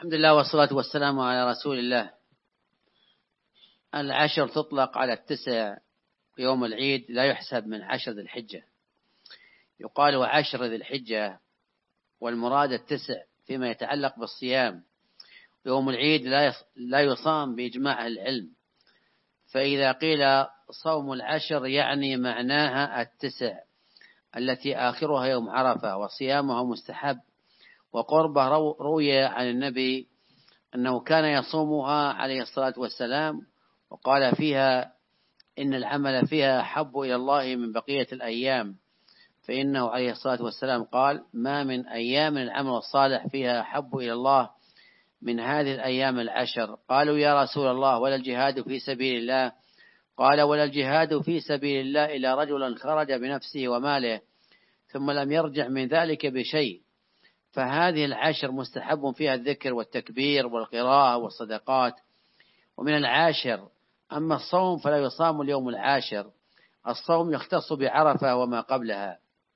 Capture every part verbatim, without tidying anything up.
الحمد لله والصلاة والسلام على رسول الله. العشر تطلق على التسع يوم العيد، لا يحسب من عشر ذي الحجة. يقال عشر ذي الحجة، والمراد التسع فيما يتعلق بالصيام. يوم العيد لا يصام بإجماع العلم، فإذا قيل صوم العشر يعني معناها التسع التي آخرها يوم عرفة، وصيامها مستحب وقربه. روي عن النبي أنه كان يصومها عليه الصلاة والسلام، وقال فيها إن العمل فيها أحب إلى الله من بقية الأيام، فإنه عليه الصلاة والسلام قال: ما من أيام العمل الصالح فيها أحب إلى الله من هذه الأيام العشر. قالوا: يا رسول الله، ولا الجهاد في سبيل الله؟ قال: ولا الجهاد في سبيل الله إلا رجلا خرج بنفسه وماله ثم لم يرجع من ذلك بشيء. فهذه العشر مستحب فيها الذكر والتكبير والقراءة والصدقات. ومن العاشر أما الصوم فلا يصام اليوم العاشر. الصوم يختص بعرفة وما قبلها.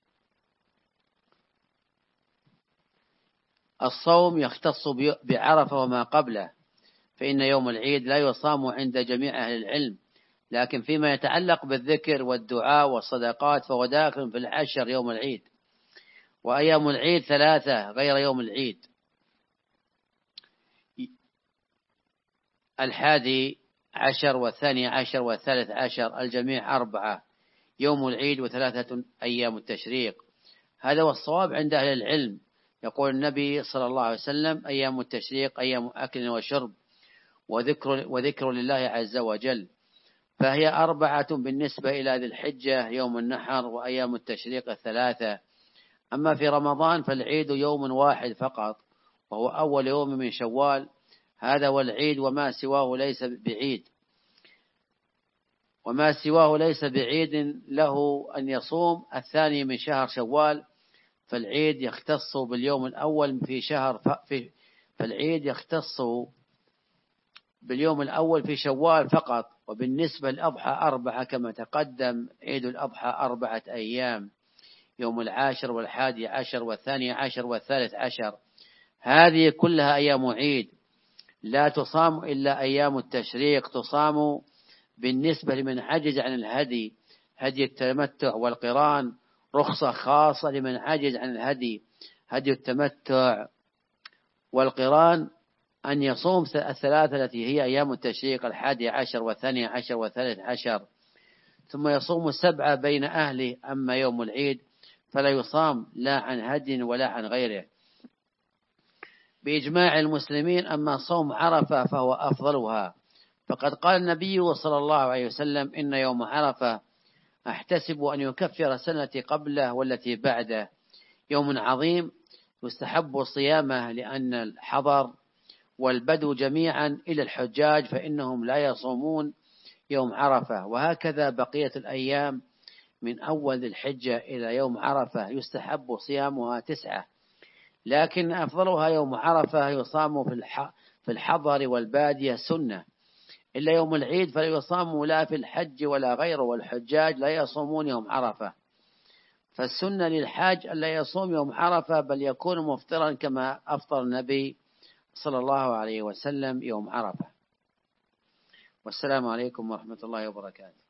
الصوم يختص بعرفة وما قبله، فإن يوم العيد لا يصام عند جميع أهل العلم، لكن فيما يتعلق بالذكر والدعاء والصدقات فهو داخل في العشر يوم العيد. وأيام العيد ثلاثة غير يوم العيد: الحادي عشر والثاني عشر والثالث عشر، الجميع أربعة يوم العيد وثلاثة أيام التشريق. هذا هو الصواب عند أهل العلم. يقول النبي صلى الله عليه وسلم: أيام التشريق أيام أكل وشرب وذكر, وذكر لله عز وجل، فهي أربعة بالنسبة إلى ذي الحجة يوم النحر وأيام التشريق الثلاثة. أما في رمضان فالعيد يوم واحد فقط، وهو أول يوم من شوال، هذا هو العيد، وما سواه ليس بعيد وما سواه ليس بعيد له أن يصوم الثاني من شهر شوال، فالعيد يختص باليوم الأول في شهر في فالعيد يختص باليوم الأول في شوال فقط. وبالنسبة للأضحى أربعة كما تقدم: عيد الأضحى أربعة أيام، يوم العاشر والحادي عشر والثاني عشر والثالث عشر. هذه كلها أيام عيد، لا تصام إلا أيام التشريق. تصام بالنسبة لمن عجز عن الهدي، هدي التمتع والقران، رخصة خاصة لمن عجز عن الهدي، هدي التمتع والقران، أن يصوم الثلاثة التي هي أيام التشريق: الحادي عشر والثاني عشر والثالث عشر، ثم يصوم السبعة بين أهله. أما يوم العيد فلا يصام لا عن هدي ولا عن غيره بإجماع المسلمين. أما صوم عرفة فهو أفضلها، فقد قال النبي صلى الله عليه وسلم: إن يوم عرفة أحتسب أن يكفر سنة قبله والتي بعده. يوم عظيم يستحب صيامه، لأن الحضر والبدو جميعا إلى الحجاج فإنهم لا يصومون يوم عرفة. وهكذا بقية الأيام من أول الحجة إلى يوم عرفة يستحب صيامها تسعة، لكن أفضلها يوم عرفة يصام في الحضر والبادية سنة، إلا يوم العيد فلا يصام لا في الحج ولا غيره، والحجاج لا يصومون يوم عرفة. فالسنة للحاج ألا يصوم يوم عرفة، بل يكون مفطرا كما أفطر النبي صلى الله عليه وسلم يوم عرفة. والسلام عليكم ورحمة الله وبركاته.